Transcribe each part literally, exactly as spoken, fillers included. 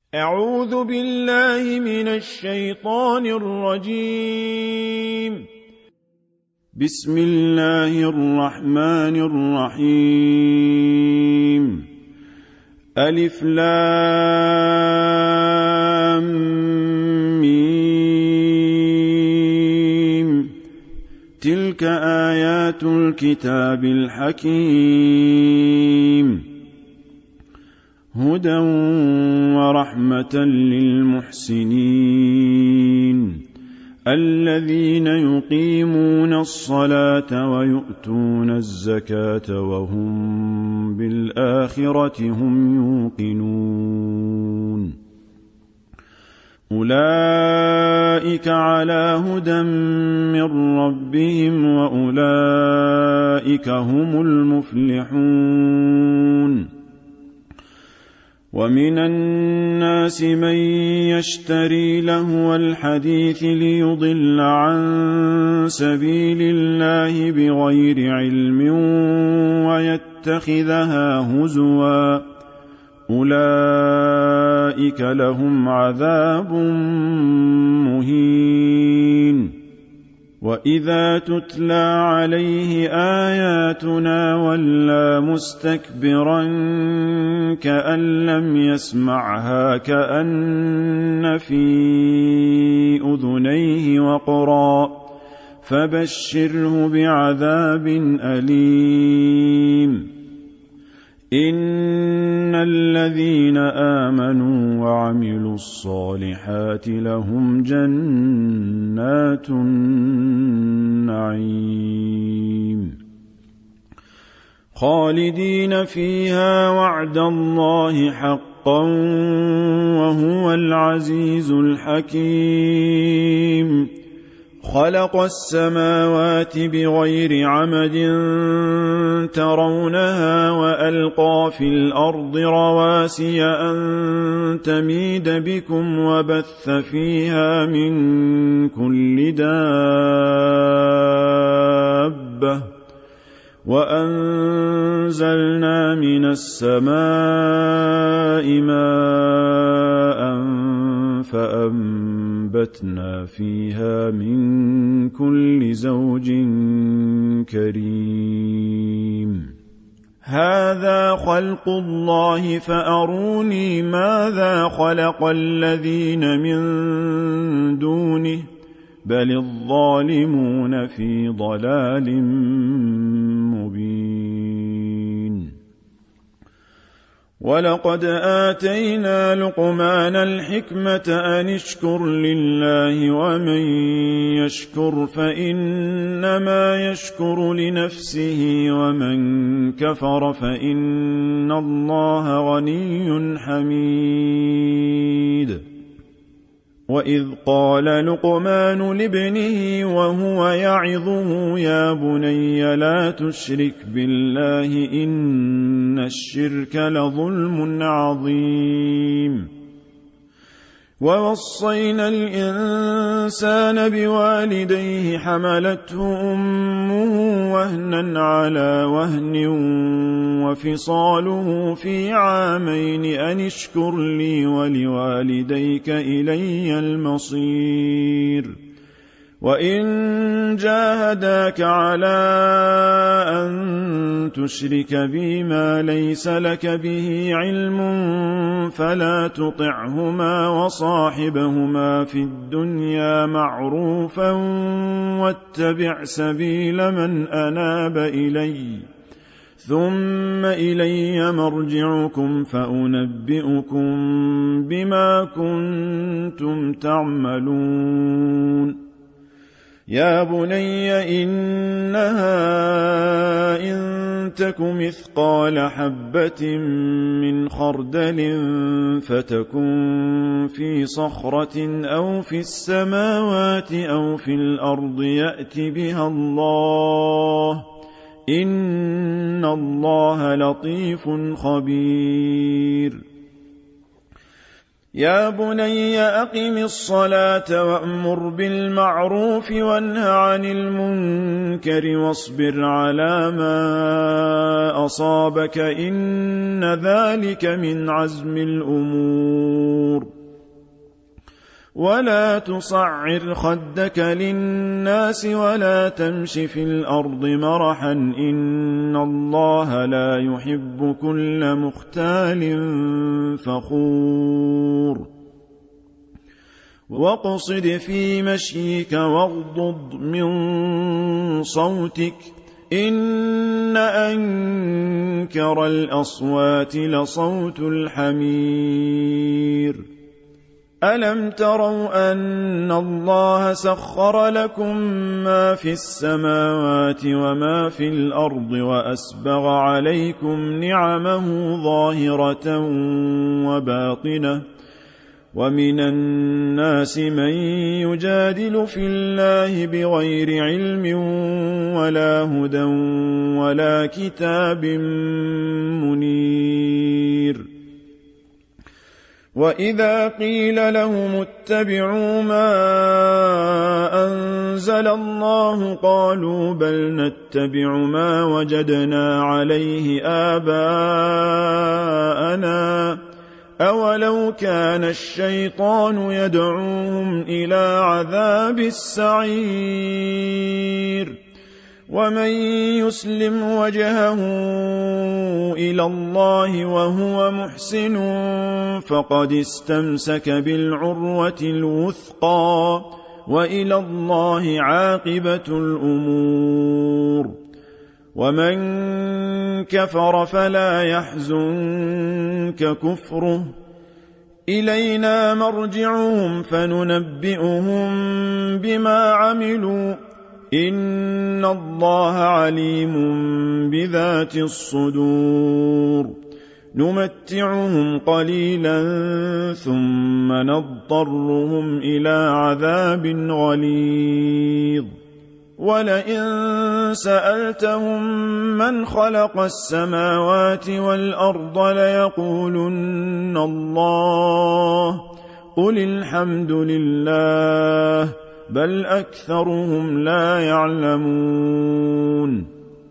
أعوذ بالله من الشيطان الرجيم. بسم الله الرحمن الرحيم. ألف لام ميم. تلك آيات الكتاب الحكيم، هدى ورحمة للمحسنين الذين يقيمون الصلاة ويؤتون الزكاة وهم بالآخرة هم يوقنون. أولئك على هدى من ربهم وأولئك هم المفلحون. ومن الناس من يشتري لهو الحديث ليضل عن سبيل الله بغير علم ويتخذها هزوا، أولئك لهم عذاب مهين. وإذا تتلى عليه آياتنا ولى مستكبرا كأن لم يسمعها كأن في أذنيه وقرا، فبشره بعذاب أليم. إن الذين آمنوا وعملوا الصالحات لهم جنات النعيم خالدين فيها، وعد الله حقا وهو العزيز الحكيم. خلق السماوات بغير عمد ترونها وألقى في الأرض رواسي أن تميد بكم وبث فيها من كل دابة، وأنزلنا من السماء ماء فأنبتنا فيها من كل زوج كريم. هذا خلق الله فأروني ماذا خلق الذين من دونه، بل الظالمون في ضلال مبين. ولقد آتينا لقمان الحكمة أن اشكر لله، ومن يشكر فإنما يشكر لنفسه، ومن كفر فإن الله غني حميد. وإذ قال لقمان لابنه وهو يعظه يا بني لا تشرك بالله إن الشرك لظلم عظيم. ووصينا الإنسان بوالديه حملته أمه وهنا على وهن وفصاله في عامين أن اشكر لي ولوالديك إلي المصير. وإن جاهداك على أن تشرك بي ما ليس لك به علم فلا تطعهما وصاحبهما في الدنيا معروفا واتبع سبيل من أناب إلي، ثم إلي مرجعكم فأنبئكم بما كنتم تعملون. يا بني إنها إن تك مثقال حبة من خردل فتكن في صخرة أو في السماوات أو في الأرض يأت بها الله، إن الله لطيف خبير. يا بني أقم الصلاة وأمر بالمعروف وانه عن المنكر واصبر على ما أصابك إن ذلك من عزم الأمور ولا تصعر خدك للناس ولا تمش في الأرض مرحا إن الله لا يحب كل مختال فخور واقصد في مشيك واغضض من صوتك إن أنكر الأصوات لصوت الحمير ألم تروا أن الله سخر لكم ما في السماوات وما في الأرض وأسبغ عليكم نعمه ظاهرة وباطنة ومن الناس من يجادل في الله بغير علم ولا هدى ولا كتاب منير وإذا قيل لهم اتبعوا ما أنزل الله قالوا بل نتبع ما وجدنا عليه آباءنا أولو كان الشيطان يدعوهم إلى عذاب السعير ومن يسلم وجهه إلى الله وهو محسن فقد استمسك بالعروة الوثقى وإلى الله عاقبة الأمور ومن كفر فلا يحزنك كفره إلينا مرجعهم فننبئهم بما عملوا إن الله عليم بذات الصدور نمتعهم قليلا ثم نضطرهم إلى عذاب غليظ ولئن سألتهم من خلق السماوات والأرض ليقولن الله قل الحمد لله بل أكثرهم لا يعلمون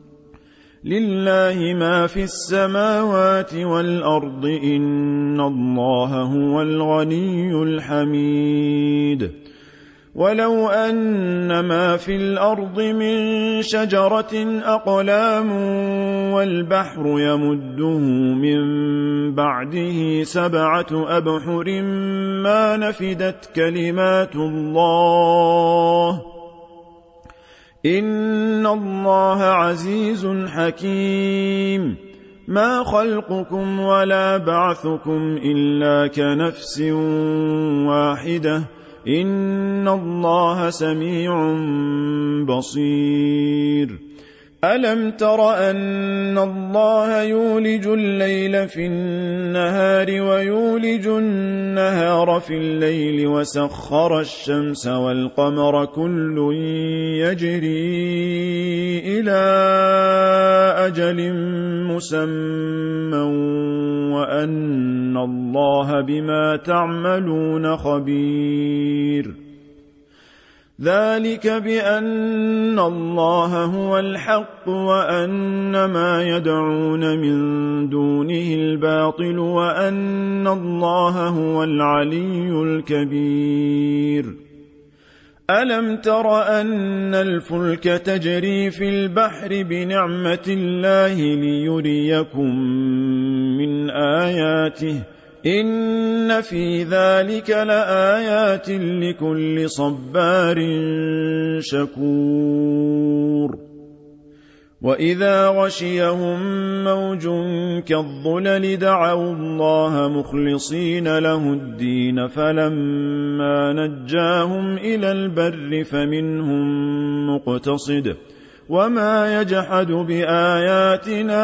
لله ما في السماوات والأرض إن الله هو الغني الحميد ولو أن ما في الأرض من شجرة أقلام والبحر يمده من بعده سبعة أبحر ما نفدت كلمات الله إن الله عزيز حكيم ما خلقكم ولا بعثكم إلا كنفس واحدة إن الله سميع بصير ألم تر أن الله يولج الليل في النهار ويولج النهار في الليل وسخر الشمس والقمر كل يجري إلى أجل مسمى وأن الله بما تعملون خبير ذلك بأن الله هو الحق وأن ما يدعون من دونه الباطل وأن الله هو العلي الكبير ألم تر أن الفلك تجري في البحر بنعمة الله ليريكم من آياته إن في ذلك لآيات لكل صبار شكور وإذا غشيهم موج كالظلل دعوا الله مخلصين له الدين فلما نجاهم إلى البر فمنهم مقتصد وما يجحد بآياتنا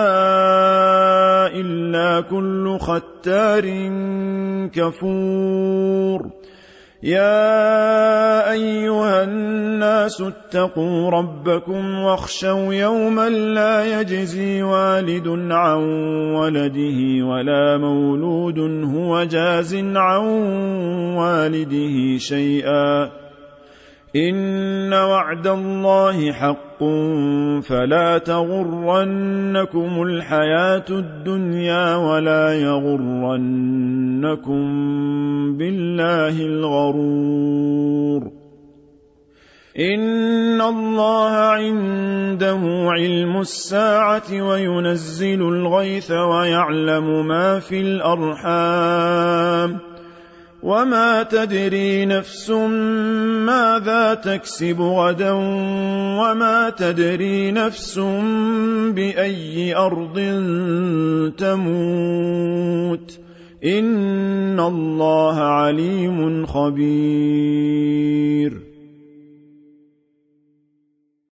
إلا كل ختار كفور يا أيها الناس اتقوا ربكم واخشوا يوما لا يجزي والد عن ولده ولا مولود هو جاز عن والده شيئا إن وعد الله حق فلا تغرنكم الحياة الدنيا ولا يغرنكم بالله الغرور إن الله عنده علم الساعة وينزل الغيث ويعلم ما في الأرحام وما تدري نفس ماذا تكسب غدا وما تدري نفس بأي أرض تموت إن الله عليم خبير